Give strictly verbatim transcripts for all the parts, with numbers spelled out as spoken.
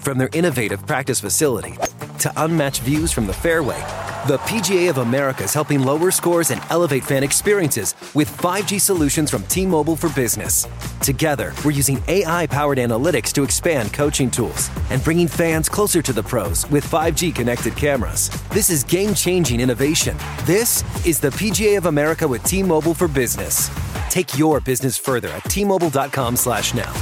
From their innovative practice facility to unmatched views from the fairway, the P G A of America is helping lower scores and elevate fan experiences with five G solutions from T-Mobile for Business. Together, we're using A I-powered analytics to expand coaching tools and bringing fans closer to the pros with five G connected cameras. This is game-changing innovation. This is the P G A of America with T-Mobile for Business. Take your business further at T Mobile dot com slash now.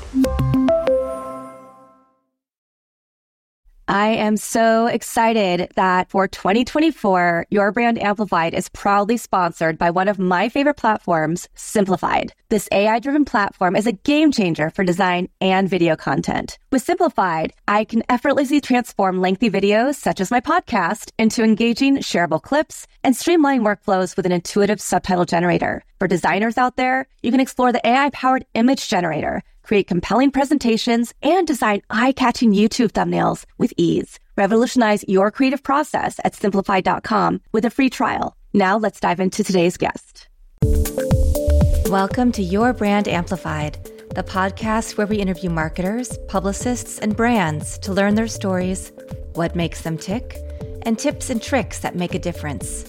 I am so excited that for twenty twenty-four, Your Brand Amplified is proudly sponsored by one of my favorite platforms, Simplified. This A I-driven platform is a game changer for design and video content. With Simplified, I can effortlessly transform lengthy videos, such as my podcast, into engaging, shareable clips and streamline workflows with an intuitive subtitle generator. For designers out there, you can explore the A I-powered image generator, create compelling presentations, and design eye-catching YouTube thumbnails with ease. Revolutionize your creative process at simplified dot com with a free trial. Now let's dive into today's guest. Welcome to Your Brand Amplified, the podcast where we interview marketers, publicists, and brands to learn their stories, what makes them tick, and tips and tricks that make a difference.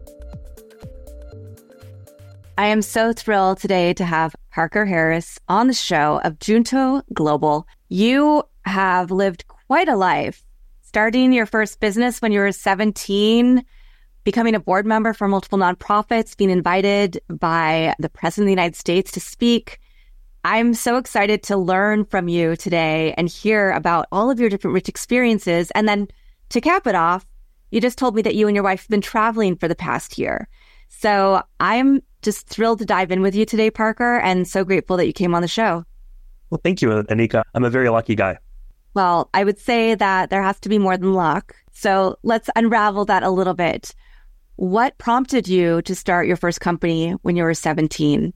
I am so thrilled today to have Parker Harris on the show of Junto Global. You have lived quite a life, starting your first business when you were seventeen, becoming a board member for multiple nonprofits, being invited by the President of the United States to speak. I'm so excited to learn from you today and hear about all of your different rich experiences. And then to cap it off, you just told me that you and your wife have been traveling for the past year. So I'm just thrilled to dive in with you today, Parker, and so grateful that you came on the show. Well, thank you, Anika. I'm a very lucky guy. Well, I would say that there has to be more than luck. So let's unravel that a little bit. What prompted you to start your first company when you were seventeen?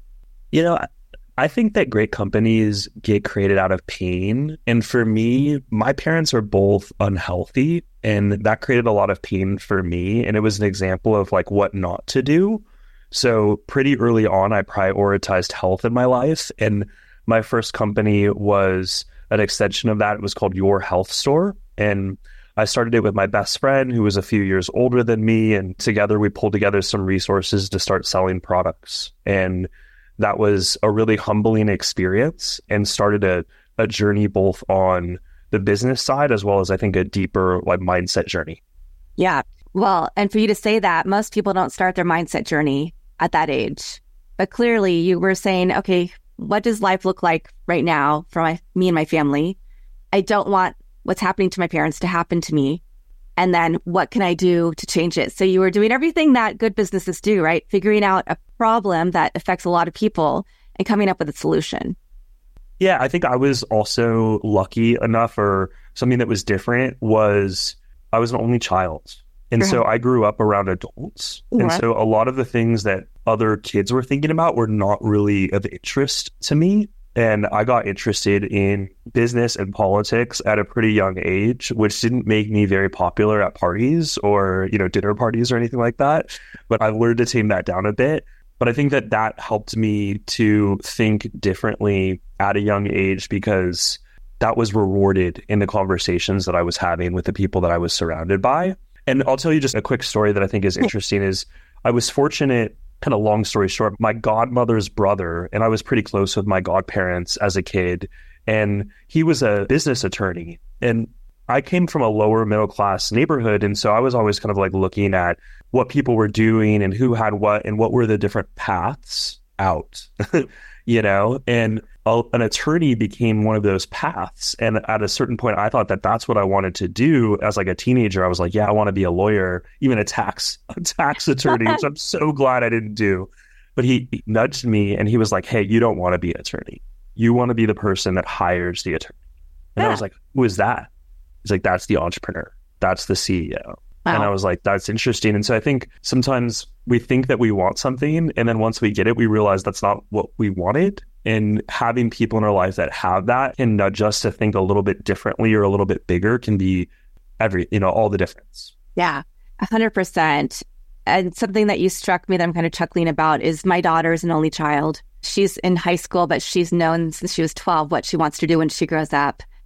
You know, I think that great companies get created out of pain. And for me, my parents are both unhealthy, and that created a lot of pain for me. And it was an example of like what not to do. So pretty early on, I prioritized health in my life. And my first company was an extension of that. It was called Your Health Store. And I started it with my best friend who was a few years older than me. And together we pulled together some resources to start selling products. And that was a really humbling experience and started a, a journey both on the business side as well as I think a deeper like mindset journey. Yeah. Well, and for you to say that, most people don't start their mindset journey at that age. But clearly you were saying, okay, what does life look like right now for my, me and my family? I don't want what's happening to my parents to happen to me. And then what can I do to change it? So you were doing everything that good businesses do, right? Figuring out a problem that affects a lot of people and coming up with a solution. Yeah, I think I was also lucky enough, or something that was different was I was an only child. And so I grew up around adults. And Right. so a lot of the things that other kids were thinking about were not really of interest to me. And I got interested in business and politics at a pretty young age, which didn't make me very popular at parties or, you know, dinner parties or anything like that. But I've learned to tame that down a bit. But I think that that helped me to think differently at a young age because that was rewarded in the conversations that I was having with the people that I was surrounded by. And I'll tell you just a quick story that I think is interesting is I was fortunate, kind of long story short, my godmother's brother, and I was pretty close with my godparents as a kid, and he was a business attorney. And I came from a lower middle class neighborhood. And so I was always kind of like looking at what people were doing and who had what and what were the different paths out, you know, and a, an attorney became one of those paths. And at a certain point, I thought that that's what I wanted to do as like a teenager. I was like, yeah, I want to be a lawyer, even a tax, a tax attorney, which I'm so glad I didn't do. But he, he nudged me and he was like, hey, you don't want to be an attorney. You want to be the person that hires the attorney. And yeah. I was like, who is that? He's like, that's the entrepreneur. That's the C E O. Wow. And I was like, that's interesting. And so I think sometimes we think that we want something. And then once we get it, we realize that's not what we wanted. And having people in our life that have that can nudge us to think a little bit differently or a little bit bigger can be every, you know, all the difference. Yeah, one hundred percent. And something that you struck me that I'm kind of chuckling about is my daughter is an only child. She's in high school, but she's known since she was twelve what she wants to do when she grows up.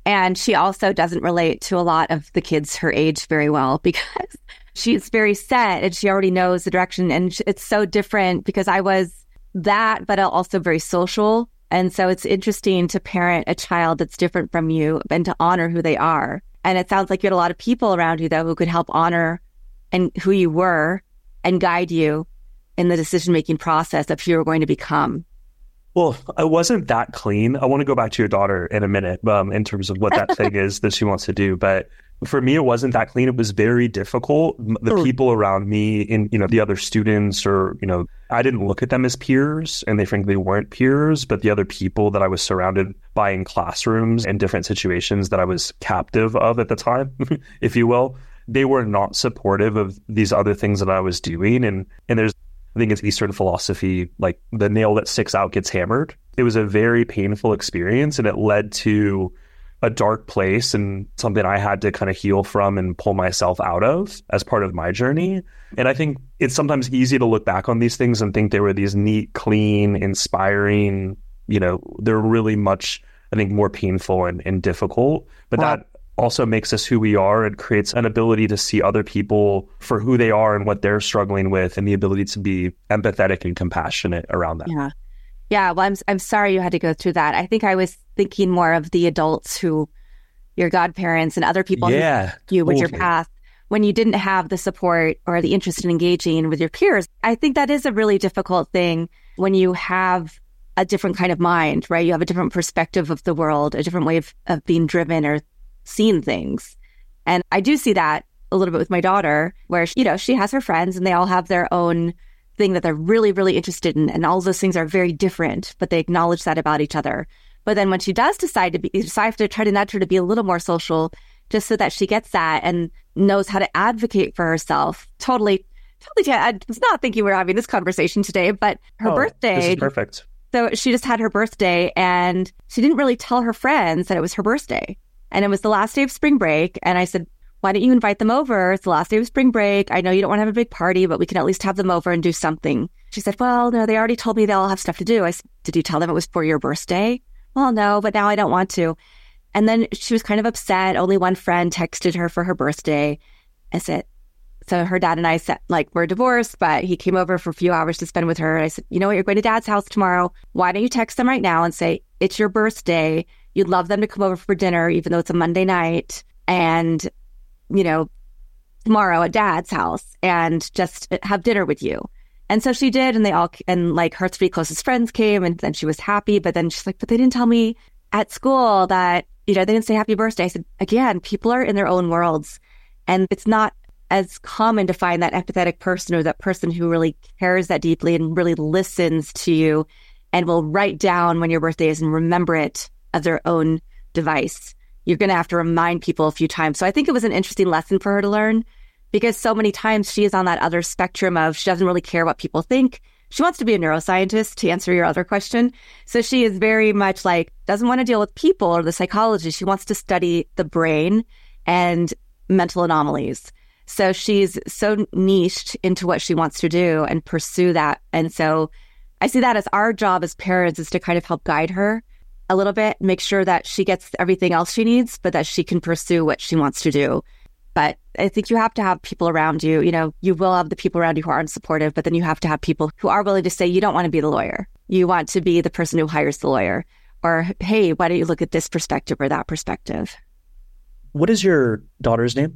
And she also doesn't relate to a lot of the kids her age very well because she's very set and she already knows the direction. And it's so different because I was that, but also very social. And so it's interesting to parent a child that's different from you and to honor who they are. And it sounds like you had a lot of people around you, though, who could help honor and who you were and guide you in the decision-making process of who you were going to become. Well, I wasn't that clean. I want to go back to your daughter in a minute um, in terms of what that thing is that she wants to do. But for me, it wasn't that clean. It was very difficult. The people around me, in you know, the other students, or you know, I didn't look at them as peers, and they frankly weren't peers. But the other people that I was surrounded by in classrooms and different situations that I was captive of at the time, if you will, they were not supportive of these other things that I was doing. And and there's, I think it's Eastern philosophy, like the nail that sticks out gets hammered. It was a very painful experience, and it led to a dark place and something I had to kind of heal from and pull myself out of as part of my journey. And I think it's sometimes easy to look back on these things and think they were these neat, clean, inspiring, you know, they're really much, I think, more painful and, and difficult. But wow. that also makes us who we are and creates an ability to see other people for who they are and what they're struggling with, and the ability to be empathetic and compassionate around that. Yeah. Yeah. Well, I'm, I'm sorry you had to go through that. I think I was thinking more of the adults who, your godparents and other people yeah, who you with totally. your path, when you didn't have the support or the interest in engaging with your peers. I think that is a really difficult thing when you have a different kind of mind, right? You have a different perspective of the world, a different way of, of being driven or seeing things. And I do see that a little bit with my daughter, where, you know, she has her friends and they all have their own thing that they're really, really interested in. And all those things are very different, but they acknowledge that about each other. But then when she does decide to be, so I have to try to nudge her to be a little more social, just so that she gets that and knows how to advocate for herself. Totally, totally. I was not thinking we were having this conversation today, but her oh, birthday. This is perfect. So she just had her birthday and she didn't really tell her friends that it was her birthday. And it was the last day of spring break. And I said, why don't you invite them over? It's the last day of spring break. I know you don't want to have a big party, but we can at least have them over and do something. She said, well, no, they already told me they all have stuff to do. I said, did you tell them it was for your birthday? Well, no, but now I don't want to. And then she was kind of upset. Only one friend texted her for her birthday. I said, so her dad and I said, like, we're divorced, but he came over for a few hours to spend with her. And I said, you know what, you're going to Dad's house tomorrow. Why don't you text them right now and say, it's your birthday. You'd love them to come over for dinner, even though it's a Monday night. And, you know, tomorrow at Dad's house and just have dinner with you. And so she did. And they all, and like her three closest friends came, and then she was happy. But then she's like, but they didn't tell me at school that, you know, they didn't say happy birthday. I said, again, people are in their own worlds. And it's not as common to find that empathetic person or that person who really cares that deeply and really listens to you and will write down when your birthday is and remember it of their own device. You're going to have to remind people a few times. So I think it was an interesting lesson for her to learn, because so many times she is on that other spectrum of she doesn't really care what people think. She wants to be a neuroscientist, to answer your other question. So she is very much like, doesn't want to deal with people or the psychology. She wants to study the brain and mental anomalies. So she's so niched into what she wants to do and pursue that. And so I see that as our job as parents, is to kind of help guide her a little bit, make sure that she gets everything else she needs, but that she can pursue what she wants to do. But I think you have to have people around you. You know, you will have the people around you who aren't supportive, but then you have to have people who are willing to say, you don't want to be the lawyer. You want to be the person who hires the lawyer. Or, hey, why don't you look at this perspective or that perspective? What is your daughter's name?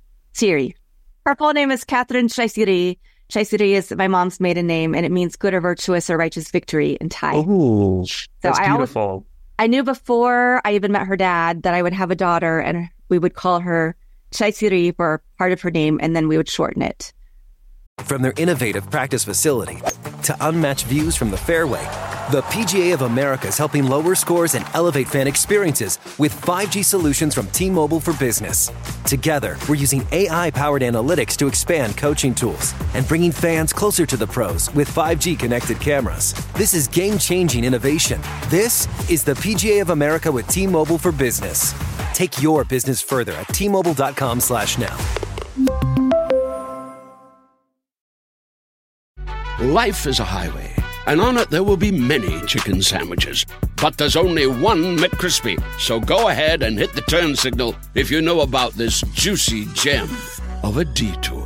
Siri. Her full name is Catherine Chaisiri. Chaisiri is my mom's maiden name, and it means good or virtuous or righteous victory in Thai. Oh, that's so beautiful. I, always, I knew before I even met her dad that I would have a daughter, and we would call her Chaisiri for part of her name, and then we would shorten it. From their innovative practice facility to unmatched views from the fairway, the P G A of America is helping lower scores and elevate fan experiences with five G solutions from T-Mobile for Business. Together, we're using A I-powered analytics to expand coaching tools and bringing fans closer to the pros with five G connected cameras. This is game-changing innovation. This is the P G A of America with T-Mobile for Business. Take your business further at T-Mobile.com slash now. Life is a highway, And on it there will be many chicken sandwiches. But there's only one McCrispy. So go ahead and hit the turn signal if you know about this juicy gem of a detour.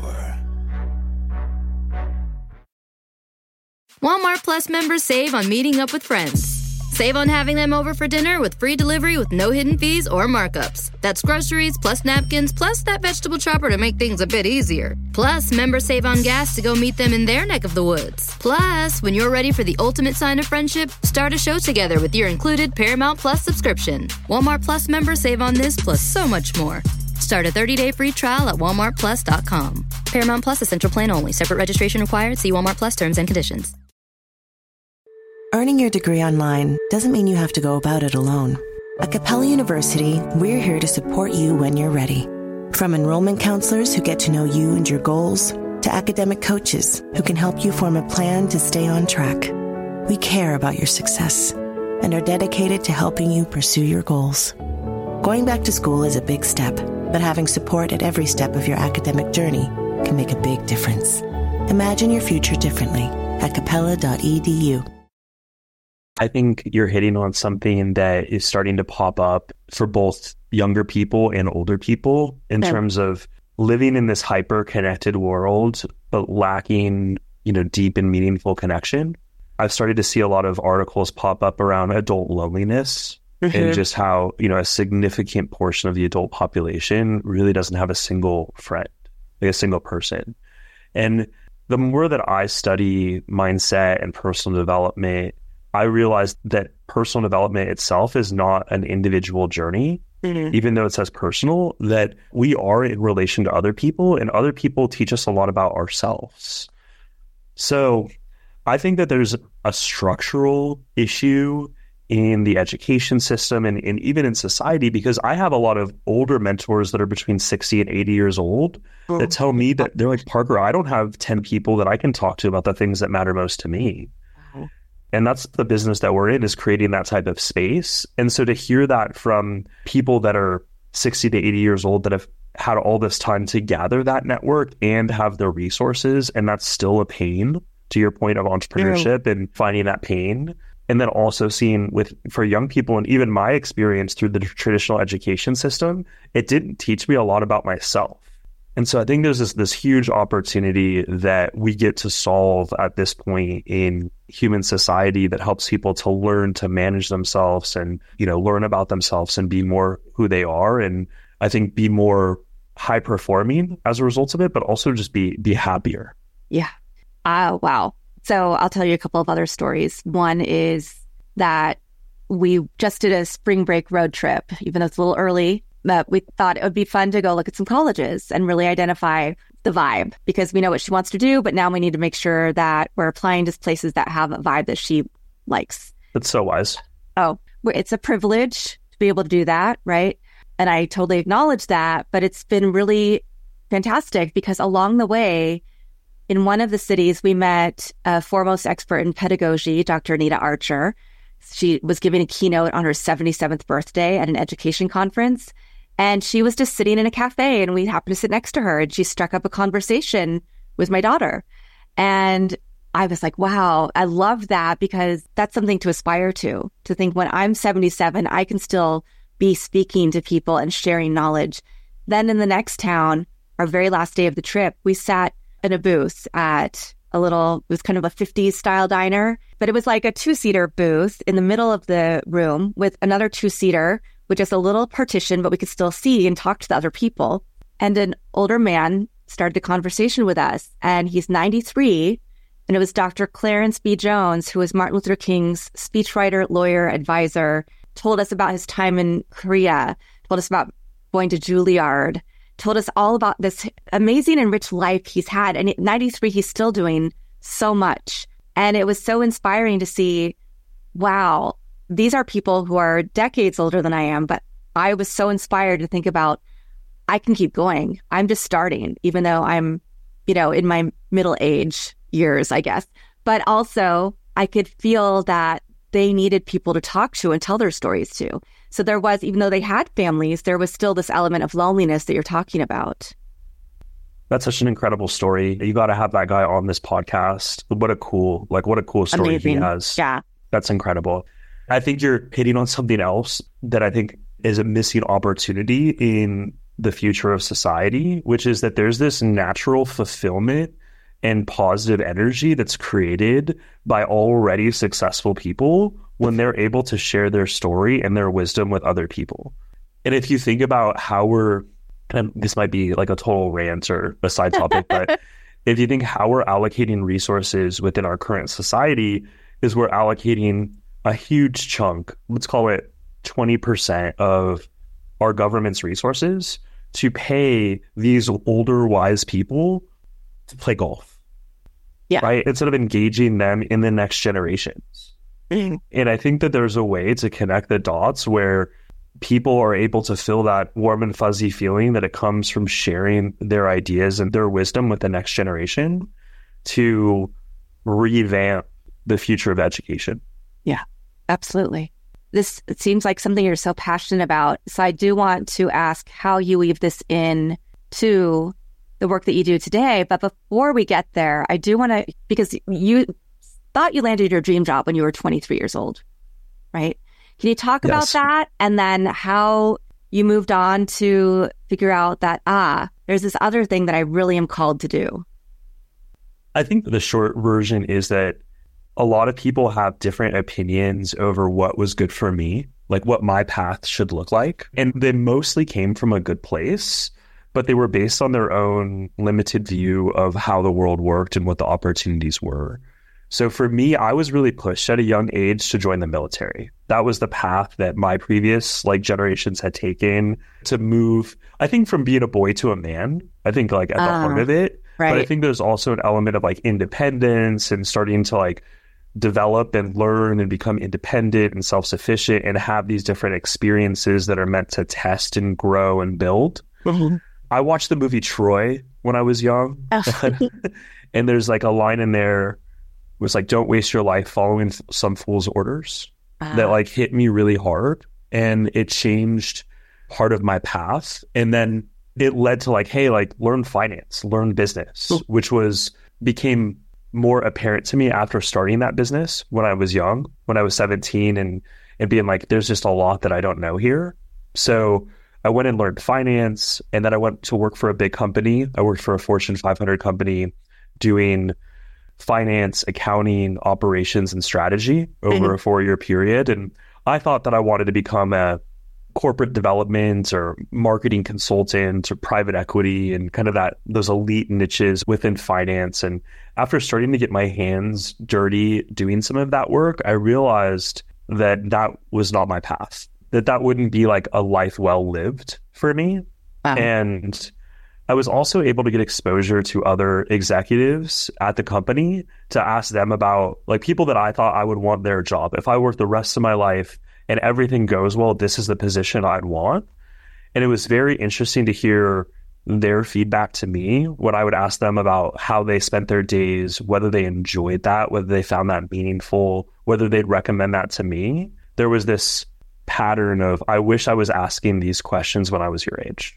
Walmart Plus members save on meeting up with friends. Save on having them over for dinner with free delivery with no hidden fees or markups. That's groceries plus napkins plus that vegetable chopper to make things a bit easier. Plus, members save on gas to go meet them in their neck of the woods. Plus, when you're ready for the ultimate sign of friendship, start a show together with your included Paramount Plus subscription. Walmart Plus members save on this plus so much more. Start a thirty-day free trial at walmart plus dot com. Paramount Plus Essential Plan only. Separate registration required. See Walmart Plus terms and conditions. Earning your degree online doesn't mean you have to go about it alone. At Capella University, we're here to support you when you're ready. From enrollment counselors who get to know you and your goals, to academic coaches who can help you form a plan to stay on track. We care about your success and are dedicated to helping you pursue your goals. Going back to school is a big step, but having support at every step of your academic journey can make a big difference. Imagine your future differently at capella dot e d u. I think you're hitting on something that is starting to pop up for both younger people and older people in yeah. terms of living in this hyper-connected world, but lacking, you know, deep and meaningful connection. I've started to see a lot of articles pop up around adult loneliness mm-hmm. and just how, you know, a significant portion of the adult population really doesn't have a single friend, like a single person. And the more that I study mindset and personal development, I realized that personal development itself is not an individual journey, mm-hmm. even though it says personal, that we are in relation to other people and other people teach us a lot about ourselves. So I think that there's a structural issue in the education system and, and even in society, because I have a lot of older mentors that are between sixty and eighty years old mm-hmm. that tell me that they're like, Parker, I don't have ten people that I can talk to about the things that matter most to me. And that's the business that we're in, is creating that type of space. And so to hear that from people that are sixty to eighty years old that have had all this time to gather that network and have the resources, and that's still a pain, to your point of entrepreneurship yeah. and finding that pain. And then also seeing with, for young people, and even my experience through the traditional education system, it didn't teach me a lot about myself. And so I think there's this, this huge opportunity that we get to solve at this point in human society that helps people to learn to manage themselves and, you know, learn about themselves and be more who they are. And I think be more high performing as a result of it, but also just be, be happier. Yeah. Uh, wow. So I'll tell you a couple of other stories. One is that we just did a spring break road trip, even though it's a little early. But we thought it would be fun to go look at some colleges and really identify the vibe, because we know what she wants to do, but now we need to make sure that we're applying to places that have a vibe that she likes. That's so wise. Oh, it's a privilege to be able to do that, right? And I totally acknowledge that, but it's been really fantastic because along the way, in one of the cities, we met a foremost expert in pedagogy, Doctor Anita Archer. She was giving a keynote on her seventy-seventh birthday at an education conference. And she was just sitting in a cafe and we happened to sit next to her, and she struck up a conversation with my daughter. And I was like, wow, I love that, because that's something to aspire to, to think when I'm seventy-seven, I can still be speaking to people and sharing knowledge. Then in the next town, our very last day of the trip, we sat in a booth at a little, it was kind of a fifties style diner, but it was like a two-seater booth in the middle of the room with another two-seater with just a little partition, but we could still see and talk to the other people. And an older man started a conversation with us, and he's ninety-three, and it was Doctor Clarence B. Jones, who was Martin Luther King's speechwriter, lawyer, advisor, told us about his time in Korea, told us about going to Juilliard, told us all about this amazing and rich life he's had. And at ninety-three, he's still doing so much. And it was so inspiring to see, wow, these are people who are decades older than I am, but I was so inspired to think about, I can keep going. I'm just starting, even though I'm, you know, in my middle age years, I guess. But also, I could feel that they needed people to talk to and tell their stories to. So there was, even though they had families, there was still this element of loneliness that you're talking about. That's such an incredible story. You got to have that guy on this podcast. What a cool, like what a cool story Amazing. he has. Yeah. That's incredible. I think you're hitting on something else that I think is a missing opportunity in the future of society, which is that there's this natural fulfillment and positive energy that's created by already successful people when they're able to share their story and their wisdom with other people. And if you think about how we're, and this might be like a total rant or a side topic, but if you think how we're allocating resources within our current society is we're allocating a huge chunk, let's call it twenty percent of our government's resources to pay these older, wise people to play golf. Yeah. Right? Instead of engaging them in the next generations. Mm-hmm. And I think that there's a way to connect the dots where people are able to feel that warm and fuzzy feeling that it comes from sharing their ideas and their wisdom with the next generation to revamp the future of education. Yeah, absolutely. This it seems like something you're so passionate about. So I do want to ask how you weave this in to the work that you do today. But before we get there, I do want to, because you thought you landed your dream job when you were twenty-three years old, right? Can you talk about Yes. that? And then how you moved on to figure out that, ah, there's this other thing that I really am called to do. I think the short version is that a lot of people have different opinions over what was good for me, like what my path should look like. And they mostly came from a good place, but they were based on their own limited view of how the world worked and what the opportunities were. So for me, I was really pushed at a young age to join the military. That was the path that my previous like generations had taken to move, I think, from being a boy to a man. I think like at the Uh, heart of it. right. But I think there's also an element of like independence and starting to like develop and learn and become independent and self-sufficient and have these different experiences that are meant to test and grow and build. Mm-hmm. I watched the movie Troy when I was young. And there's like a line in there was like, don't waste your life following f- some fool's orders. Uh, That like hit me really hard, and it changed part of my path. And then it led to like, hey, like learn finance, learn business, Cool. which was became more apparent to me after starting that business when I was young, when I was seventeen, and and being like, there's just a lot that I don't know here. So I went and learned finance, and then I went to work for a big company. I worked for a Fortune five hundred company doing finance, accounting, operations, and strategy over Mm-hmm. a four-year period. And I thought that I wanted to become a corporate development or marketing consultant or private equity and kind of that those elite niches within finance. And after starting to get my hands dirty doing some of that work, I realized that that was not my path, that that wouldn't be like a life well lived for me. Wow. And I was also able to get exposure to other executives at the company to ask them about like people that I thought I would want their job. If I worked the rest of my life and everything goes well, this is the position I'd want. And it was very interesting to hear their feedback to me when I would ask them about how they spent their days, whether they enjoyed that, whether they found that meaningful, whether they'd recommend that to me. There was this pattern of, I wish I was asking these questions when I was your age.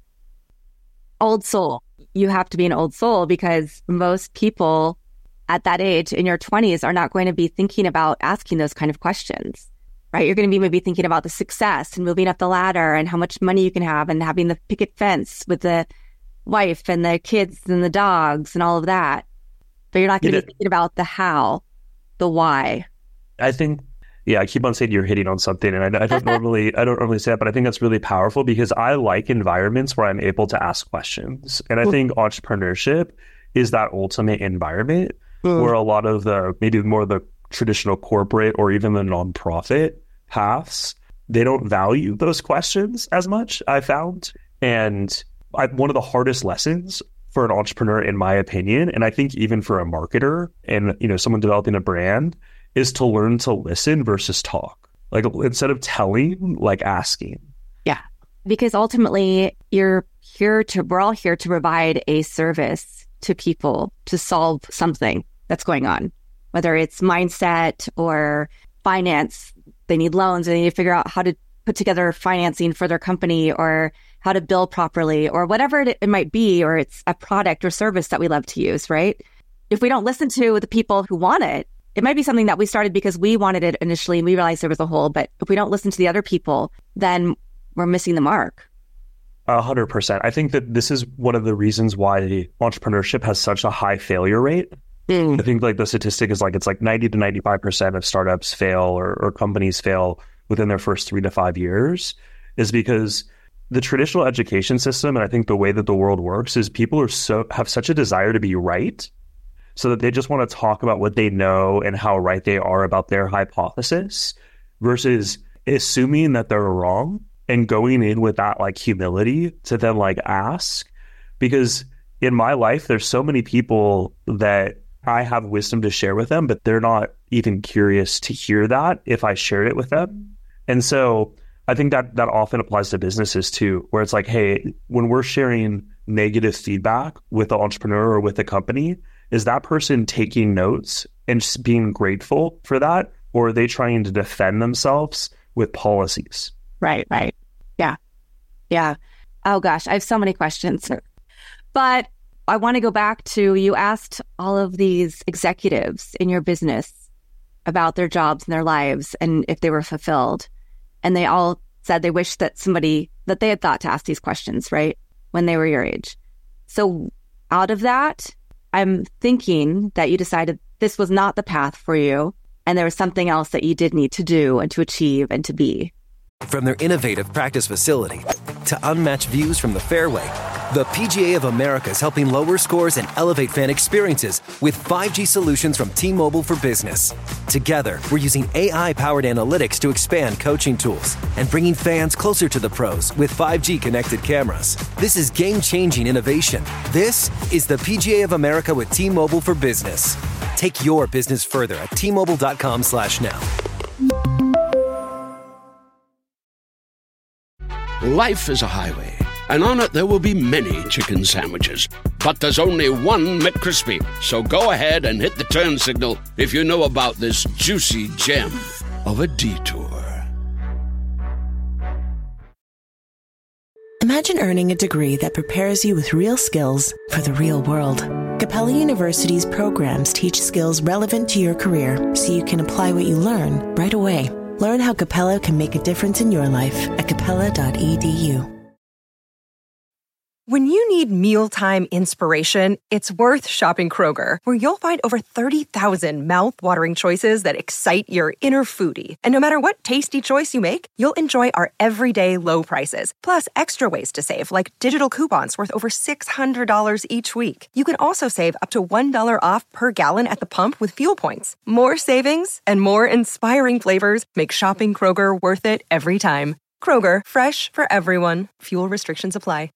Old soul. You have to be an old soul because most people at that age in your twenties are not going to be thinking about asking those kind of questions, right? You're going to be maybe thinking about the success and moving up the ladder and how much money you can have and having the picket fence with the wife and the kids and the dogs and all of that. But you're not going to You be know- thinking about the how, the why. I think, yeah, I keep on saying you're hitting on something, and I, I don't normally, I don't normally say that, but I think that's really powerful because I like environments where I'm able to ask questions, and I think entrepreneurship is that ultimate environment where a lot of the maybe more of the traditional corporate or even the nonprofit paths, they don't value those questions as much. I found, and I, one of the hardest lessons for an entrepreneur, in my opinion, and I think even for a marketer and you know someone developing a brand, is to learn to listen versus talk. Like instead of telling, like asking. Yeah. Because ultimately you're here to, we're all here to provide a service to people to solve something that's going on, whether it's mindset or finance. They need loans and they need to figure out how to put together financing for their company, or how to bill properly, or whatever it, it might be, or it's a product or service that we love to use, right? If we don't listen to the people who want it, it might be something that we started because we wanted it initially and we realized there was a hole. But if we don't listen to the other people, then we're missing the mark. A hundred percent. I think that this is one of the reasons why entrepreneurship has such a high failure rate. Mm. I think like the statistic is like, it's like ninety to ninety-five percent of startups fail or, or companies fail within their first three to five years is because the traditional education system, and I think the way that the world works, is people are so have such a desire to be right, so that they just want to talk about what they know and how right they are about their hypothesis, versus assuming that they're wrong and going in with that like humility to then like ask. Because in my life, there's so many people that I have wisdom to share with them, but they're not even curious to hear that if I shared it with them. And so I think that that often applies to businesses too, where it's like, hey, when we're sharing negative feedback with the entrepreneur or with the company, is that person taking notes and just being grateful for that? Or are they trying to defend themselves with policies? Right, right. Yeah. Yeah. Oh gosh, I have so many questions. But I want to go back to, you asked all of these executives in your business about their jobs and their lives and if they were fulfilled. And they all said they wished that somebody, that they had thought to ask these questions, right? When they were your age. So out of that, I'm thinking that you decided this was not the path for you, and there was something else that you did need to do and to achieve and to be. From their innovative practice facility to unmatched views from the fairway, the P G A of America is helping lower scores and elevate fan experiences with five G solutions from T-Mobile for Business. Together, we're using A I-powered analytics to expand coaching tools and bringing fans closer to the pros with five G connected cameras. This is game-changing innovation. This is the P G A of America with T-Mobile for Business. Take your business further at T-Mobile.com slash now. Life is a highway, and on it there will be many chicken sandwiches. But there's only one McCrispy. So go ahead and hit the turn signal if you know about this juicy gem of a detour. Imagine earning a degree that prepares you with real skills for the real world. Capella University's programs teach skills relevant to your career so you can apply what you learn right away. Learn how Capella can make a difference in your life at capella dot e d u. When you need mealtime inspiration, it's worth shopping Kroger, where you'll find over thirty thousand mouth-watering choices that excite your inner foodie. And no matter what tasty choice you make, you'll enjoy our everyday low prices, plus extra ways to save, like digital coupons worth over six hundred dollars each week. You can also save up to one dollar off per gallon at the pump with fuel points. More savings and more inspiring flavors make shopping Kroger worth it every time. Kroger, fresh for everyone. Fuel restrictions apply.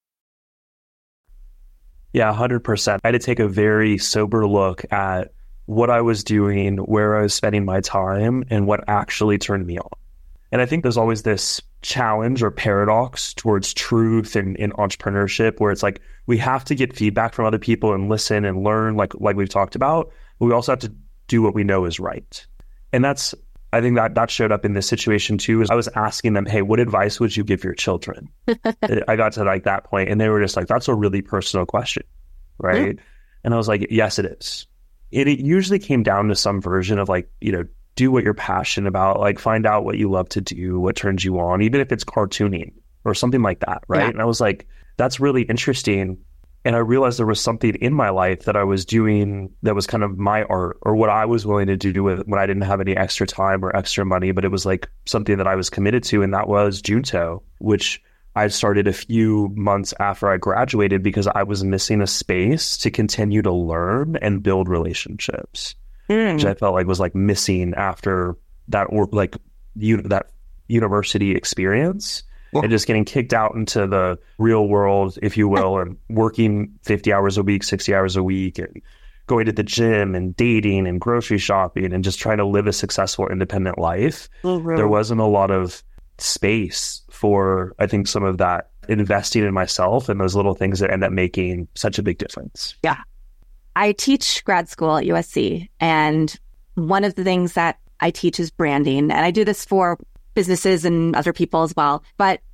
Yeah, one hundred percent. I had to take a very sober look at what I was doing, where I was spending my time, and what actually turned me on. And I think there's always this challenge or paradox towards truth and in entrepreneurship, where it's like we have to get feedback from other people and listen and learn, like like we've talked about, but we also have to do what we know is right. And that's, I think that that showed up in this situation too, is I was asking them, hey, what advice would you give your children? I got to like that point and they were just like, that's a really personal question, right? Yeah. And I was like, yes, it is. It, it usually came down to some version of like, you know, do what you're passionate about, like find out what you love to do, what turns you on, even if it's cartooning or something like that, right? Yeah. And I was like, that's really interesting. And I realized there was something in my life that I was doing that was kind of my art, or what I was willing to do with when I didn't have any extra time or extra money, but it was like something that I was committed to. And that was Junto, which I started a few months after I graduated because I was missing a space to continue to learn and build relationships, mm. which I felt like was like missing after that, or like you, that university experience. And just getting kicked out into the real world, if you will, and working fifty hours a week, sixty hours a week, and going to the gym and dating and grocery shopping and just trying to live a successful, independent life. Mm-hmm. There wasn't a lot of space for, I think, some of that investing in myself and those little things that end up making such a big difference. Yeah. I teach grad school at U S C, and one of the things that I teach is branding. And I do this for businesses and other people as well. But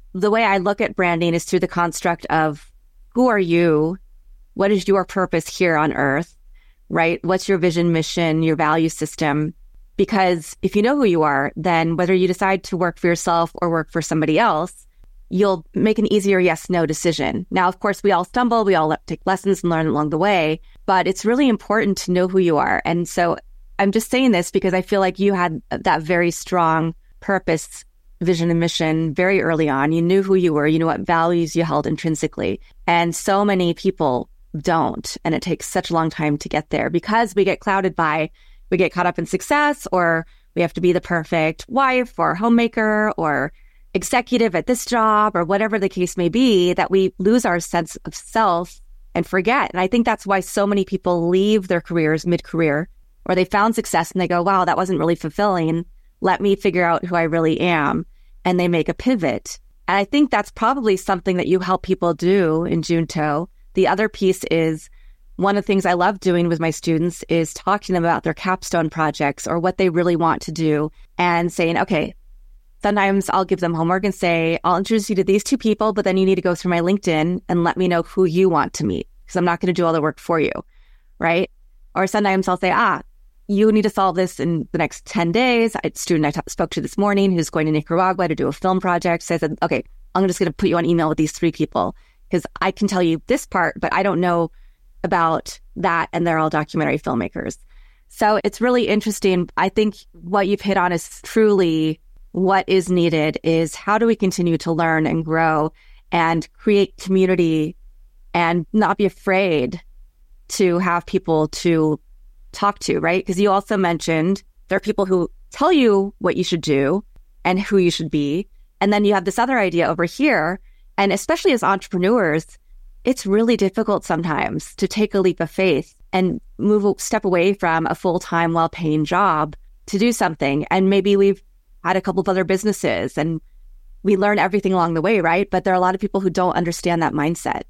the way I look at branding is through the construct of who are you? What is your purpose here on earth, right? What's your vision, mission, your value system? Because if you know who you are, then whether you decide to work for yourself or work for somebody else, you'll make an easier yes-no decision. Now, of course, we all stumble, we all take lessons and learn along the way, but it's really important to know who you are. And so I'm just saying this because I feel like you had that very strong purpose, vision, and mission very early on. You knew who you were, you knew what values you held intrinsically. And so many people don't. And it takes such a long time to get there because we get clouded by, we get caught up in success, or we have to be the perfect wife or homemaker or executive at this job or whatever the case may be, that we lose our sense of self and forget. And I think that's why so many people leave their careers mid-career, or they found success and they go, wow, that wasn't really fulfilling. Let me figure out who I really am. And they make a pivot. And I think that's probably something that you help people do in Junto. The other piece is, one of the things I love doing with my students is talking to them about their capstone projects or what they really want to do, and saying, okay, sometimes I'll give them homework and say, I'll introduce you to these two people, but then you need to go through my LinkedIn and let me know who you want to meet, because I'm not going to do all the work for you, right? Or sometimes I'll say, ah, you need to solve this in the next ten days. A student I t- spoke to this morning who's going to Nicaragua to do a film project. So I said, okay, I'm just going to put you on email with these three people because I can tell you this part, but I don't know about that. And they're all documentary filmmakers. So it's really interesting. I think what you've hit on is truly what is needed is how do we continue to learn and grow and create community and not be afraid to have people to talk to, right? Because you also mentioned there are people who tell you what you should do and who you should be. And then you have this other idea over here. And especially as entrepreneurs, it's really difficult sometimes to take a leap of faith and move a step away from a full-time, well-paying job to do something. And maybe we've had a couple of other businesses and we learn everything along the way, right? But there are a lot of people who don't understand that mindset.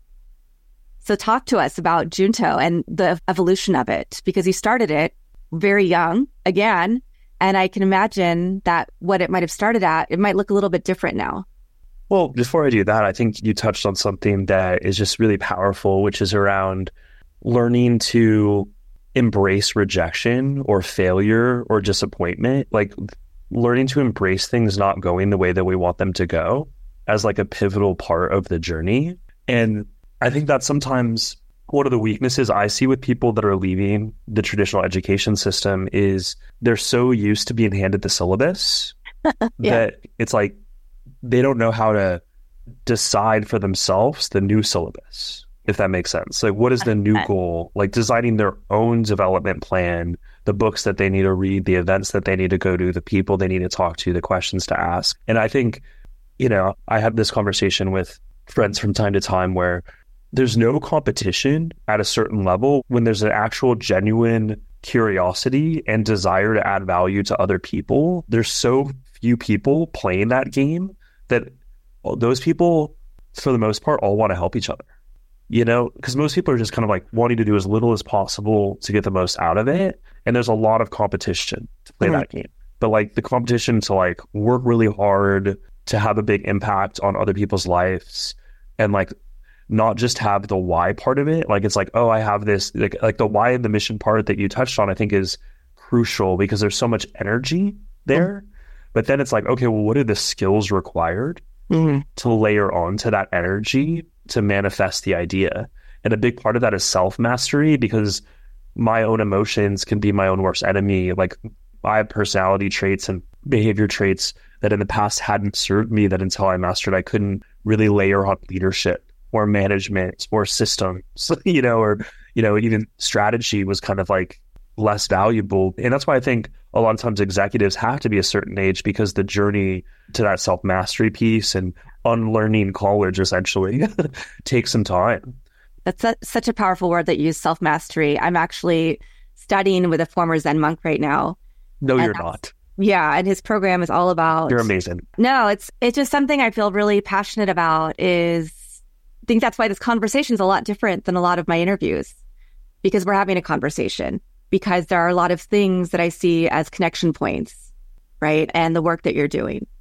So talk to us about Junto and the evolution of it, because you started it very young, again, and I can imagine that what it might have started at, it might look a little bit different now. Well, before I do that, I think you touched on something that is just really powerful, which is around learning to embrace rejection or failure or disappointment, like learning to embrace things not going the way that we want them to go as like a pivotal part of the journey. And I think that sometimes one of the weaknesses I see with people that are leaving the traditional education system is they're so used to being handed the syllabus yeah. that it's like they don't know how to decide for themselves the new syllabus, if that makes sense. Like, what is the new goal? Like designing their own development plan, the books that they need to read, the events that they need to go to, the people they need to talk to, the questions to ask. And I think, you know, I have this conversation with friends from time to time where there's no competition at a certain level when there's an actual genuine curiosity and desire to add value to other people. There's so few people playing that game that those people, for the most part, all want to help each other. You know, because most people are just kind of like wanting to do as little as possible to get the most out of it. And there's a lot of competition to play mm-hmm. that game. But like the competition to like work really hard, to have a big impact on other people's lives, and like not just have the why part of it. Like it's like, oh, I have this, like, like the why and the mission part that you touched on, I think is crucial because there's so much energy there. Mm-hmm. But then it's like, okay, well, what are the skills required mm-hmm. to layer onto that energy to manifest the idea? And a big part of that is self-mastery, because my own emotions can be my own worst enemy. Like I have personality traits and behavior traits that in the past hadn't served me, that until I mastered, I couldn't really layer on leadership or management or systems, you know, or, you know, even strategy was kind of like less valuable. And that's why I think a lot of times executives have to be a certain age, because the journey to that self-mastery piece and unlearning college essentially takes some time. That's a, such a powerful word that you use, self-mastery. I'm actually studying with a former Zen monk right now. No, you're not. Yeah, and his program is all about... You're amazing. No, it's it's just something I feel really passionate about. Is I think that's why this conversation is a lot different than a lot of my interviews, because we're having a conversation, because there are a lot of things that I see as connection points, right? And the work that you're doing.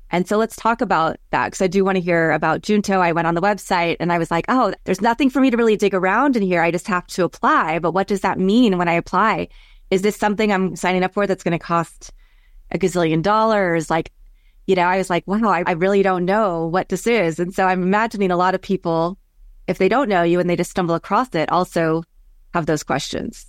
And so let's talk about that, because I do want to hear about Junto. I went on the website and I was like, oh, there's nothing for me to really dig around in here. I just have to apply. But what does that mean when I apply? Is this something I'm signing up for that's going to cost a gazillion dollars? Like, you know, I was like, wow, I, I really don't know what this is. And so I'm imagining a lot of people, if they don't know you and they just stumble across it, also have those questions.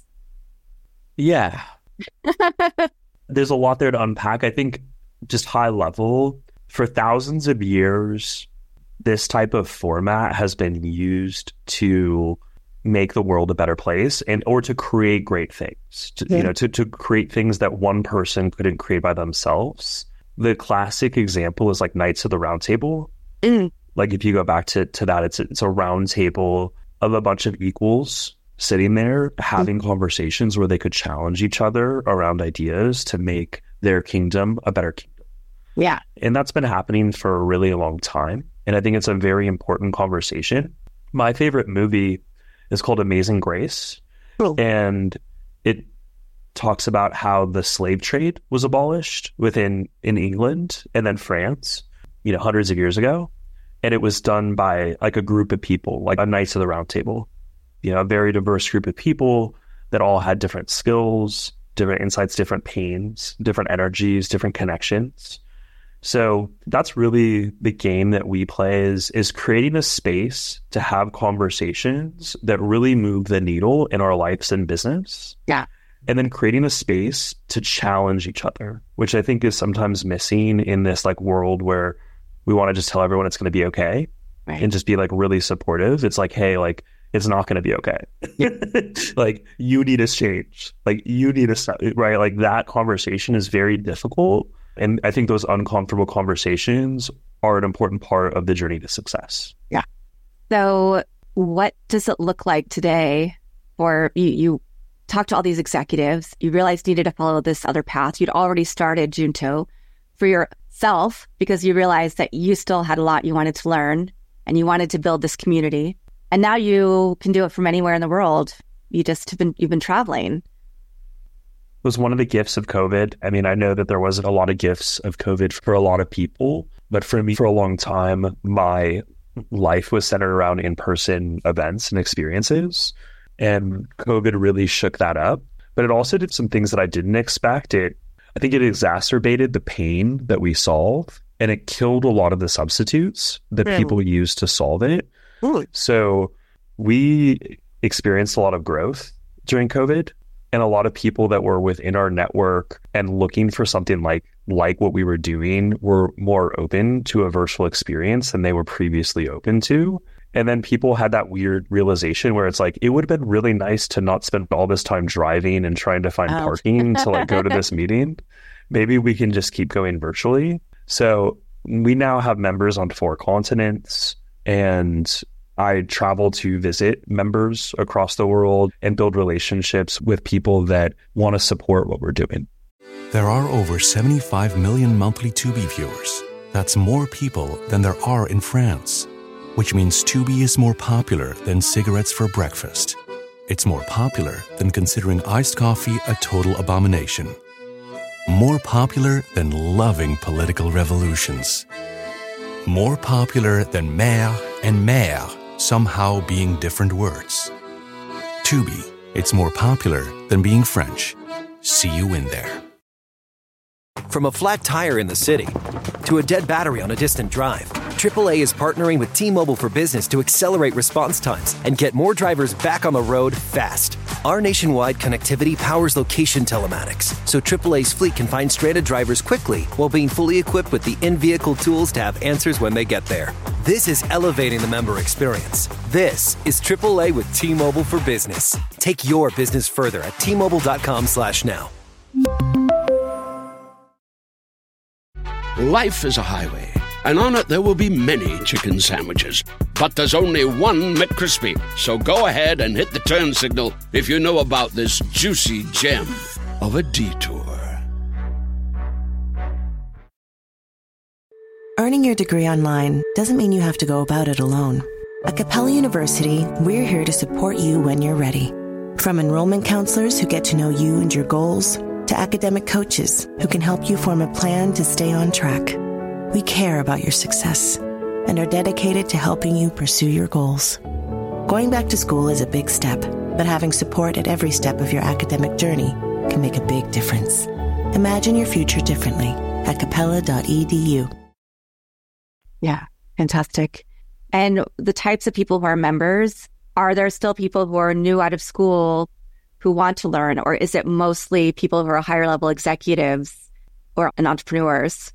Yeah. There's a lot there to unpack. I think just high level, for thousands of years, this type of format has been used to make the world a better place and or to create great things, to, yeah. you know, to, to create things that one person couldn't create by themselves. The classic example is like Knights of the Round Table. Mm. Like if you go back to, to that, it's, it's a round table of a bunch of equals sitting there having mm. conversations where they could challenge each other around ideas to make their kingdom a better kingdom. Yeah. And that's been happening for a really long time. And I think it's a very important conversation. My favorite movie is called Amazing Grace. Oh. And it talks about how the slave trade was abolished within in England and then France, you know, hundreds of years ago. And it was done by like a group of people, like a Knights of the Round Table, you know, a very diverse group of people that all had different skills, different insights, different pains, different energies, different connections. So that's really the game that we play is, is creating a space to have conversations that really move the needle in our lives and business. Yeah. And then creating a space to challenge each other, which I think is sometimes missing in this like world where we want to just tell everyone it's going to be okay. Right. And just be like really supportive. It's like, hey, like, it's not going to be okay. Like you need to change. Like you need to, right? Like that conversation is very difficult. And I think those uncomfortable conversations are an important part of the journey to success. Yeah. So what does it look like today for you? You talked to all these executives. You realized you needed to follow this other path. You'd already started Junto for yourself because you realized that you still had a lot you wanted to learn and you wanted to build this community. And now you can do it from anywhere in the world. You just have been, you've been traveling. Was one of the gifts of COVID. I mean, I know that there wasn't a lot of gifts of COVID for a lot of people, but for me, for a long time, my life was centered around in-person events and experiences. And COVID really shook that up. But it also did some things that I didn't expect. It, I think it exacerbated the pain that we solve, and it killed a lot of the substitutes that really? people use to solve it. Really? So we experienced a lot of growth during COVID. And a lot of people that were within our network and looking for something like like what we were doing were more open to a virtual experience than they were previously open to. And then people had that weird realization where it's like, it would have been really nice to not spend all this time driving and trying to find oh. parking to like go to this meeting. Maybe we can just keep going virtually. So we now have members on four continents, and I travel to visit members across the world and build relationships with people that want to support what we're doing. There are over seventy-five million monthly Tubi viewers. That's more people than there are in France, which means Tubi is more popular than cigarettes for breakfast. It's more popular than considering iced coffee a total abomination. More popular than loving political revolutions. More popular than maire and mère somehow being different words. Tubi, it's more popular than being French. See you in there. From a flat tire in the city to a dead battery on a distant drive, triple A is partnering with T-Mobile for Business to accelerate response times and get more drivers back on the road fast. Our nationwide connectivity powers location telematics, so triple A's fleet can find stranded drivers quickly while being fully equipped with the in-vehicle tools to have answers when they get there. This is elevating the member experience. This is triple A with T-Mobile for Business. Take your business further at T Mobile dot com slash now. Life is a highway, and on it there will be many chicken sandwiches. But there's only one McCrispy. So go ahead and hit the turn signal if you know about this juicy gem of a detour. Earning your degree online doesn't mean you have to go about it alone. At Capella University, we're here to support you when you're ready. From enrollment counselors who get to know you and your goals, to academic coaches who can help you form a plan to stay on track. We care about your success and are dedicated to helping you pursue your goals. Going back to school is a big step, but having support at every step of your academic journey can make a big difference. Imagine your future differently at capella dot e d u. Yeah, fantastic. And the types of people who are members, are there still people who are new out of school who want to learn, or is it mostly people who are higher level executives or and entrepreneurs?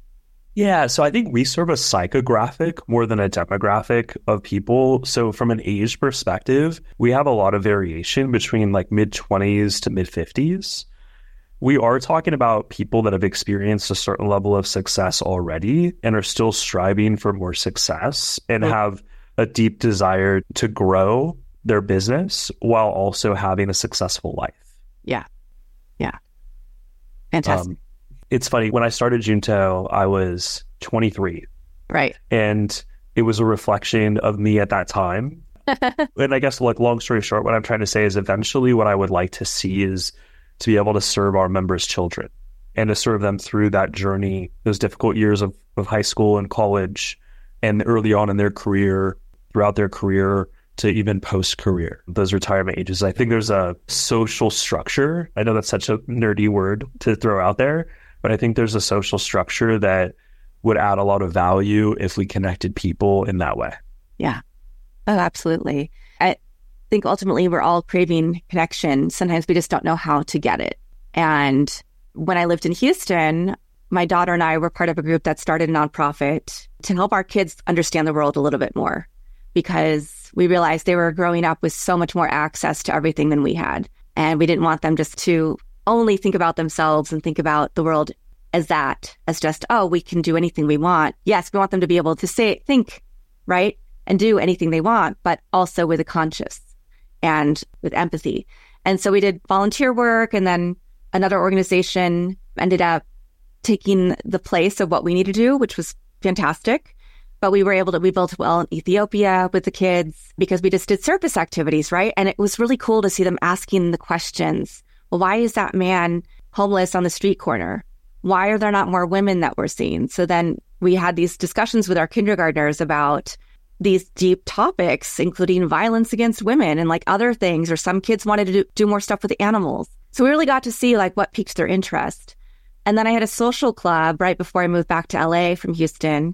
Yeah, so I think we serve a psychographic more than a demographic of people. So from an age perspective, we have a lot of variation between like mid twenties to mid fifties. We are talking about people that have experienced a certain level of success already and are still striving for more success and mm-hmm. have a deep desire to grow their business while also having a successful life. Yeah. Yeah. Fantastic. Um, It's funny, when I started Junto, I was twenty-three. Right. And it was a reflection of me at that time. And I guess, like, long story short, what I'm trying to say is eventually what I would like to see is to be able to serve our members' children and to serve them through that journey, those difficult years of, of high school and college and early on in their career, throughout their career, to even post-career, those retirement ages. I think there's a social structure. I know that's such a nerdy word to throw out there, but I think there's a social structure that would add a lot of value if we connected people in that way. Yeah. Oh, absolutely. I think ultimately we're all craving connection. Sometimes we just don't know how to get it. And when I lived in Houston, my daughter and I were part of a group that started a nonprofit to help our kids understand the world a little bit more, because we realized they were growing up with so much more access to everything than we had. And we didn't want them just to only think about themselves and think about the world as that, as just, oh, we can do anything we want. Yes, we want them to be able to say, think, right, and do anything they want, but also with a conscience and with empathy. And so we did volunteer work, and then another organization ended up taking the place of what we need to do, which was fantastic. But we were able to, we built well in Ethiopia with the kids because we just did service activities, right? And it was really cool to see them asking the questions. Well, why is that man homeless on the street corner? Why are there not more women that we're seeing? So then we had these discussions with our kindergartners about these deep topics, including violence against women and like other things, or some kids wanted to do, do more stuff with the animals. So we really got to see like what piqued their interest. And then I had a social club right before I moved back to L A from Houston.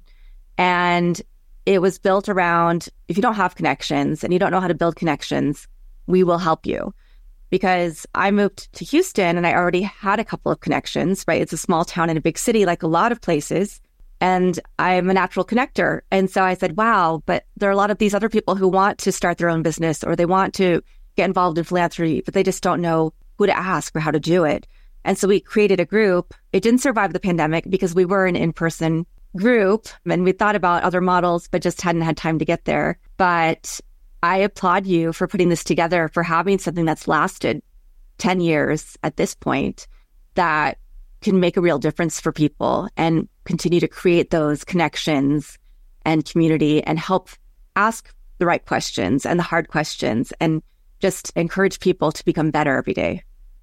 And it was built around, if you don't have connections and you don't know how to build connections, we will help you. Because I moved to Houston and I already had a couple of connections, right? It's a small town in a big city, like a lot of places. And I'm a natural connector. And so I said, wow, but there are a lot of these other people who want to start their own business, or they want to get involved in philanthropy, but they just don't know who to ask or how to do it. And so we created a group. It didn't survive the pandemic because we were an in-person group and we thought about other models, but just hadn't had time to get there. But I applaud you for putting this together, for having something that's lasted ten years at this point that can make a real difference for people and continue to create those connections and community and help ask the right questions and the hard questions and just encourage people to become better every day.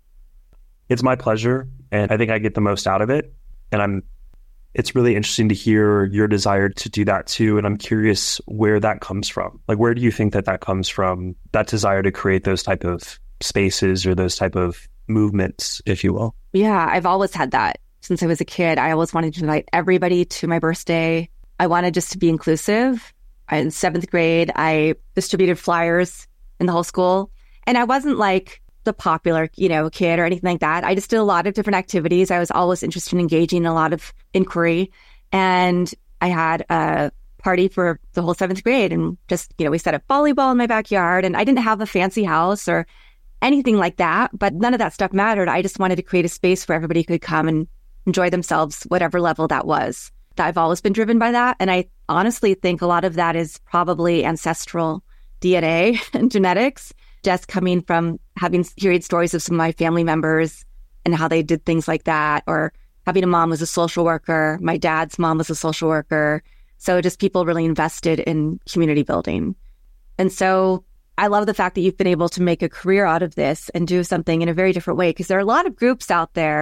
It's my pleasure, and I think I get the most out of it. And I'm it's really interesting to hear your desire to do that too. And I'm curious where that comes from. Like, where do you think that that comes from, that desire to create those type of spaces or those type of movements, if you will? Yeah, I've always had that since I was a kid. I always wanted to invite everybody to my birthday. I wanted just to be inclusive. In seventh grade, I distributed flyers in the whole school. And I wasn't like the popular, you know, kid or anything like that. I just did a lot of different activities. I was always interested in engaging in a lot of inquiry. And I had a party for the whole seventh grade, and just, you know, we set up volleyball in my backyard, and I didn't have a fancy house or anything like that, but none of that stuff mattered. I just wanted to create a space where everybody could come and enjoy themselves, whatever level that was. I've always been driven by that. And I honestly think a lot of that is probably ancestral D N A and genetics, just coming from having heard stories of some of my family members and how they did things like that, or having a mom who was a social worker. My dad's mom was a social worker. So just people really invested in community building. And so I love the fact that you've been able to make a career out of this and do something in a very different way, because there are a lot of groups out there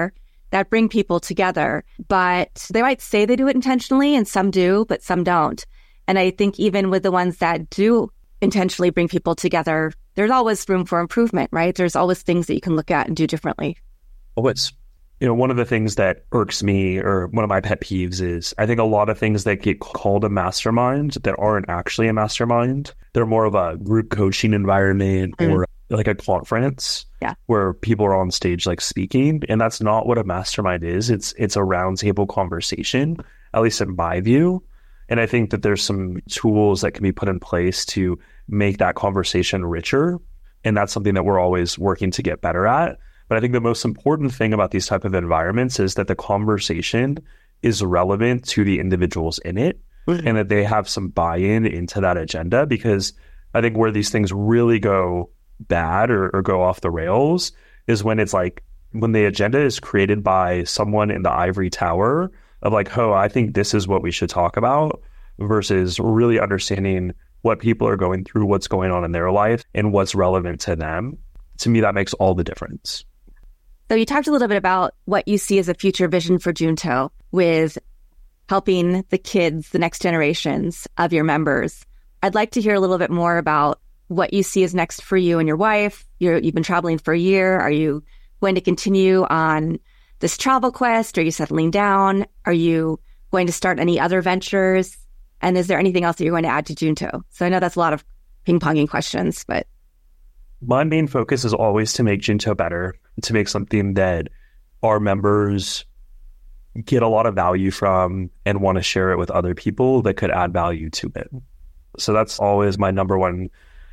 that bring people together. But they might say they do it intentionally, and some do, but some don't. And I think even with the ones that do intentionally bring people together, there's always room for improvement, right? There's always things that you can look at and do differently. Always. You know, one of the things that irks me, or one of my pet peeves, is I think a lot of things that get called a mastermind that aren't actually a mastermind. They're more of a group coaching environment mm. or like a conference yeah. where people are on stage like speaking. And that's not what a mastermind is. It's it's a roundtable conversation, at least in my view. And I think that there's some tools that can be put in place to make that conversation richer. And that's something that we're always working to get better at. But I think the most important thing about these type of environments is that the conversation is relevant to the individuals in it mm-hmm. and that they have some buy-in into that agenda. Because I think where these things really go bad or, or go off the rails is when it's like, when the agenda is created by someone in the ivory tower of like, oh, I think this is what we should talk about, versus really understanding what people are going through, what's going on in their life, and what's relevant to them. To me, that makes all the difference. So you talked a little bit about what you see as a future vision for Junto with helping the kids, the next generations of your members. I'd like to hear a little bit more about what you see as next for you and your wife. You're, you've been traveling for a year. Are you going to continue on this travel quest? Are you settling down? Are you going to start any other ventures? And is there anything else that you're going to add to Junto? So I know that's a lot of ping-ponging questions, but... My main focus is always to make Junto better, to make something that our members get a lot of value from and want to share it with other people that could add value to it. So that's always my number one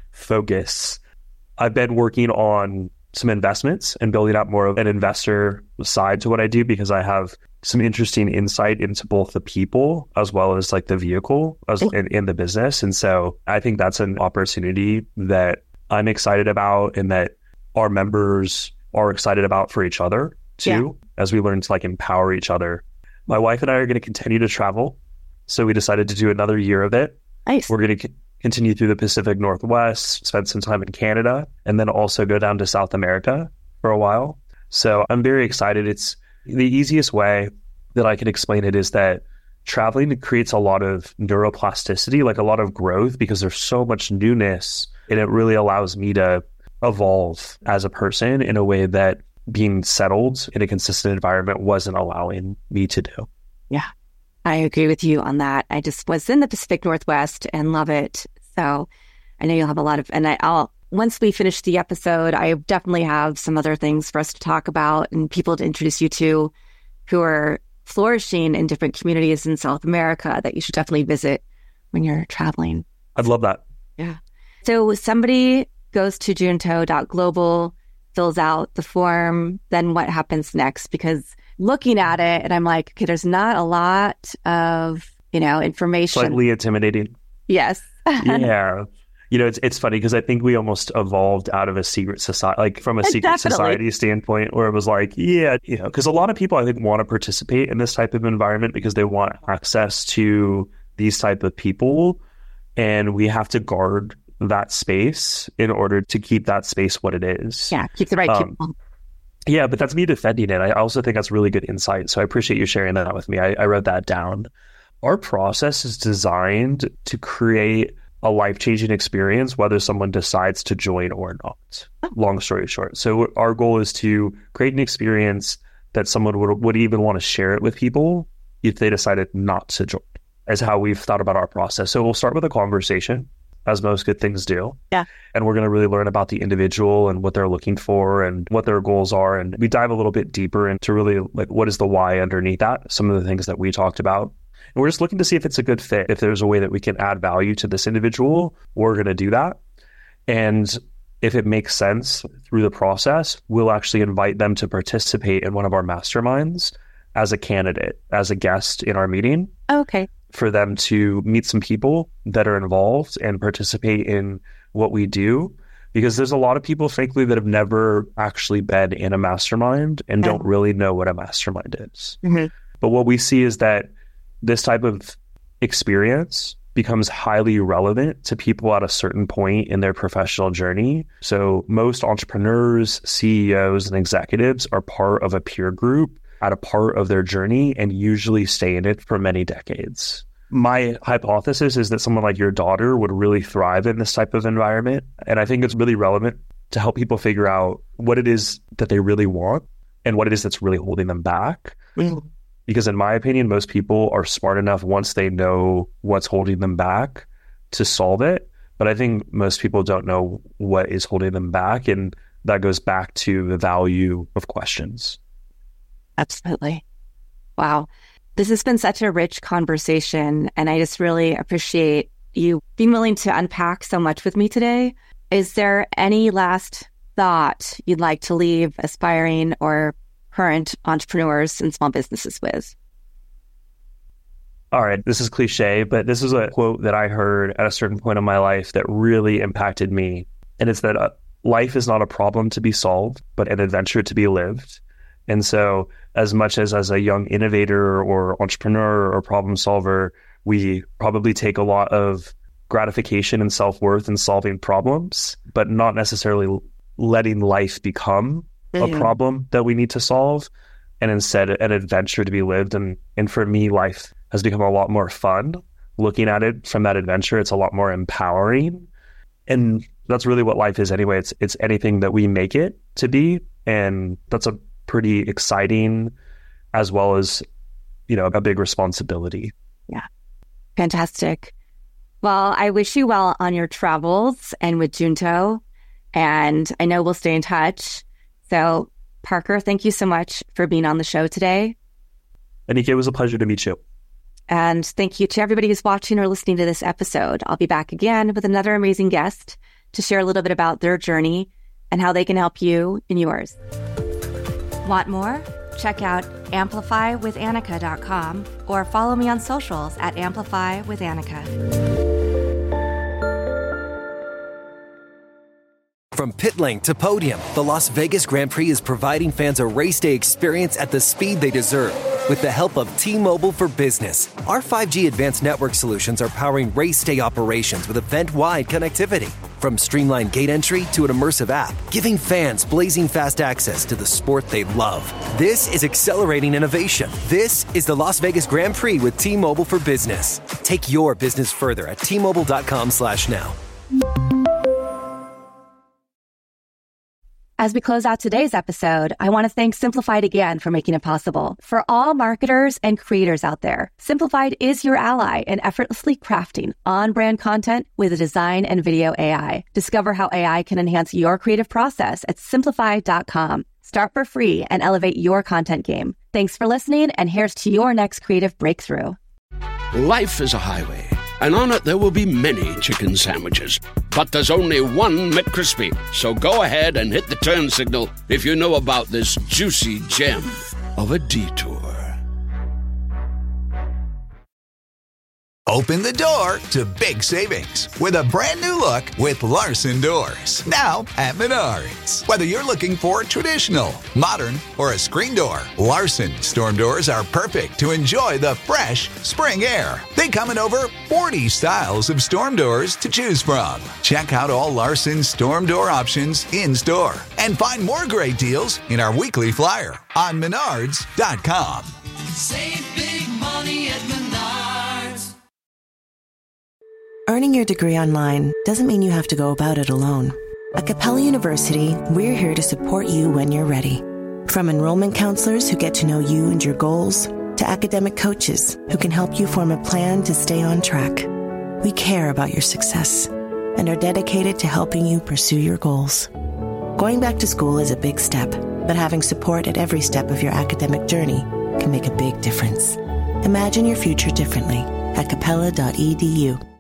focus. I've been working on some investments and building out more of an investor side to what I do, because I have some interesting insight into both the people as well as like the vehicle as in, in the business. And so I think that's an opportunity that I'm excited about, and that our members are excited about for each other too, yeah. as we learn to like empower each other. My wife and I are going to continue to travel. So we decided to do another year of it. Nice. We're going to c- continue through the Pacific Northwest, spend some time in Canada, and then also go down to South America for a while. So I'm very excited. It's the easiest way that I can explain it is that traveling creates a lot of neuroplasticity, like a lot of growth, because there's so much newness. And it really allows me to evolve as a person in a way that being settled in a consistent environment wasn't allowing me to do. Yeah, I agree with you on that. I just was in the Pacific Northwest and love it. So I know you'll have a lot of, and I, I'll, once we finish the episode, I definitely have some other things for us to talk about and people to introduce you to who are flourishing in different communities in South America that you should definitely visit when you're traveling. I'd love that. Yeah. So somebody goes to junto dot global, fills out the form, then what happens next? Because looking at it, and I'm like, okay, there's not a lot of, you know, information. Slightly intimidating. Yes. Yeah. You know, it's it's funny because I think we almost evolved out of a secret society, like from a secret Definitely. society standpoint, where it was like, yeah, you know, because a lot of people I think want to participate in this type of environment because they want access to these type of people, and we have to guard that space in order to keep that space what it is. Yeah, keep the right um, people. Yeah, but that's me defending it. I also think that's really good insight. So I appreciate you sharing that with me. I, I wrote that down. Our process is designed to create a life-changing experience, whether someone decides to join or not. Oh. Long story short. So our goal is to create an experience that someone would, would even want to share it with people if they decided not to join, is how we've thought about our process. So we'll start with a conversation, as most good things do. Yeah. And we're going to really learn about the individual and what they're looking for and what their goals are. And we dive a little bit deeper into really like, what is the why underneath that? Some of the things that we talked about. And we're just looking to see if it's a good fit. If there's a way that we can add value to this individual, we're going to do that. And if it makes sense through the process, we'll actually invite them to participate in one of our masterminds as a candidate, as a guest in our meeting. Okay. For them to meet some people that are involved and participate in what we do. Because there's a lot of people, frankly, that have never actually been in a mastermind and okay. don't really know what a mastermind is. Mm-hmm. But what we see is that this type of experience becomes highly relevant to people at a certain point in their professional journey. So most entrepreneurs, C E Os, and executives are part of a peer group at a part of their journey and usually stay in it for many decades. My hypothesis is that someone like your daughter would really thrive in this type of environment. And I think it's really relevant to help people figure out what it is that they really want and what it is that's really holding them back. Mm-hmm. Because in my opinion, most people are smart enough once they know what's holding them back to solve it. But I think most people don't know what is holding them back. And that goes back to the value of questions. Absolutely. Wow. This has been such a rich conversation, and I just really appreciate you being willing to unpack so much with me today. Is there any last thought you'd like to leave aspiring or current entrepreneurs and small businesses with? All right, this is cliche, but this is a quote that I heard at a certain point in my life that really impacted me. And it's that uh, life is not a problem to be solved, but an adventure to be lived. And so as much as as a young innovator or entrepreneur or problem solver, we probably take a lot of gratification and self-worth in solving problems, but not necessarily letting life become mm-hmm. a problem that we need to solve, and instead an adventure to be lived. And, and for me, life has become a lot more fun. Looking at it from that adventure, it's a lot more empowering. And that's really what life is anyway. It's it's anything that we make it to be. And that's a pretty exciting, as well as, you know, a big responsibility. Yeah. Fantastic. Well, I wish you well on your travels and with Junto, and I know we'll stay in touch. So Parker, thank you so much for being on the show today. Anike, it was a pleasure to meet you. And thank you to everybody who's watching or listening to this episode. I'll be back again with another amazing guest to share a little bit about their journey and how they can help you in yours. Want more? Check out amplify with annika dot com or follow me on socials at amplify with annika. From pit lane to podium, the Las Vegas Grand Prix is providing fans a race day experience at the speed they deserve. With the help of T-Mobile for Business, our five G advanced network solutions are powering race day operations with event-wide connectivity. From streamlined gate entry to an immersive app, giving fans blazing fast access to the sport they love. This is accelerating innovation. This is the Las Vegas Grand Prix with T-Mobile for Business. Take your business further at T Mobile dot com slash now. As we close out today's episode, I want to thank Simplified again for making it possible. For all marketers and creators out there, Simplified is your ally in effortlessly crafting on-brand content with a design and video A I. Discover how A I can enhance your creative process at simplified dot com. Start for free and elevate your content game. Thanks for listening, and here's to your next creative breakthrough. Life is a highway, and on it there will be many chicken sandwiches. But there's only one McCrispy. So go ahead and hit the turn signal if you know about this juicy gem of a detour. Open the door to big savings with a brand new look with Larson Doors. Now at Menards. Whether you're looking for traditional, modern, or a screen door, Larson storm doors are perfect to enjoy the fresh spring air. They come in over forty styles of storm doors to choose from. Check out all Larson storm door options in store and find more great deals in our weekly flyer on menards dot com. Save big money at Menards. Earning your degree online doesn't mean you have to go about it alone. At Capella University, we're here to support you when you're ready. From enrollment counselors who get to know you and your goals, to academic coaches who can help you form a plan to stay on track. We care about your success and are dedicated to helping you pursue your goals. Going back to school is a big step, but having support at every step of your academic journey can make a big difference. Imagine your future differently at capella dot e d u.